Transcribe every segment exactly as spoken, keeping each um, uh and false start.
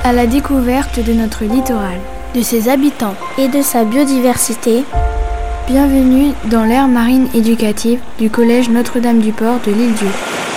à la découverte de notre littoral, de ses habitants et de sa biodiversité. Bienvenue dans l'aire marine éducative du collège Notre-Dame-du-Port de l'Île-Dieu.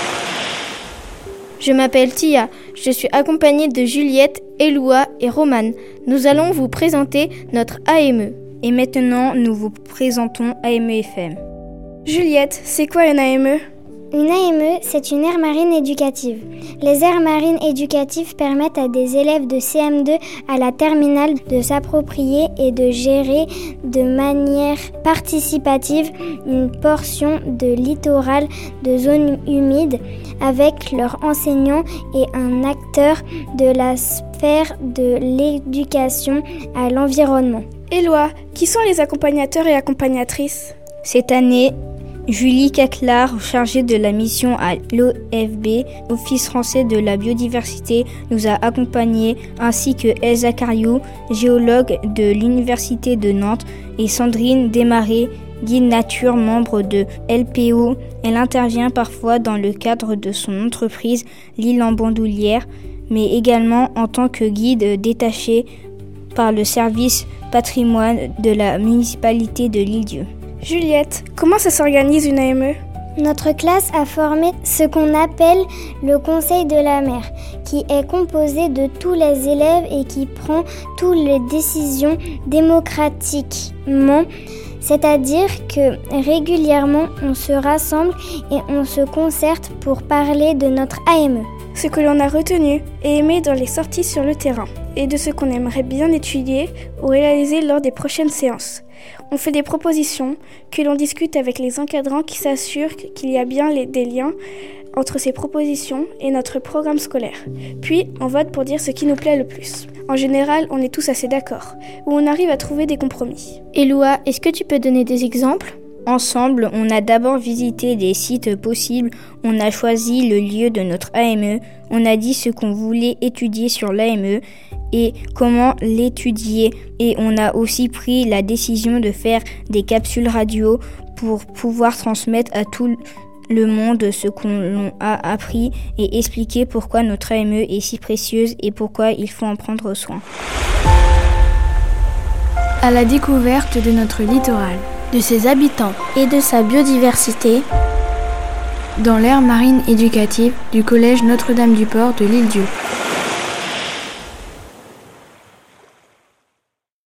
Je m'appelle Tia, je suis accompagnée de Juliette, Eloua et Romane. Nous allons vous présenter notre A M E. Et maintenant, nous vous présentons A M E F M. Juliette, c'est quoi une A M E ? Une A M E, c'est une aire marine éducative. Les aires marines éducatives permettent à des élèves de C M deux à la terminale de s'approprier et de gérer de manière participative une portion de littoral de zones humides avec leurs enseignants et un acteur de la sphère de l'éducation à l'environnement. Éloi, qui sont les accompagnateurs et accompagnatrices ? Cette année, Julie Caclar, chargée de la mission à l'O F B, Office français de la biodiversité, nous a accompagnés, ainsi que Elsa Cariou, géologue de l'Université de Nantes, et Sandrine Desmarais, guide nature, membre de L P O. Elle intervient parfois dans le cadre de son entreprise L'Île en Bandoulière, mais également en tant que guide détaché par le service patrimoine de la municipalité de l'Île-Dieu. Juliette, comment ça s'organise une A M E ? Notre classe a formé ce qu'on appelle le Conseil de la mer, qui est composé de tous les élèves et qui prend toutes les décisions démocratiquement. C'est-à-dire que régulièrement, on se rassemble et on se concerte pour parler de notre A M E. Ce que l'on a retenu et aimé dans les sorties sur le terrain et de ce qu'on aimerait bien étudier ou réaliser lors des prochaines séances. On fait des propositions que l'on discute avec les encadrants qui s'assurent qu'il y a bien les, des liens entre ces propositions et notre programme scolaire. Puis, on vote pour dire ce qui nous plaît le plus. En général, on est tous assez d'accord, ou on arrive à trouver des compromis. Eloua, est-ce que tu peux donner des exemples ? Ensemble, on a d'abord visité des sites possibles, on a choisi le lieu de notre A M E, on a dit ce qu'on voulait étudier sur l'A M E et comment l'étudier. Et on a aussi pris la décision de faire des capsules radio pour pouvoir transmettre à tout le monde ce qu'on a appris et expliquer pourquoi notre A M E est si précieuse et pourquoi il faut en prendre soin. À la découverte de notre littoral, de ses habitants et de sa biodiversité, dans l'aire marine éducative du collège Notre-Dame-du-Port de l'Île-Dieu.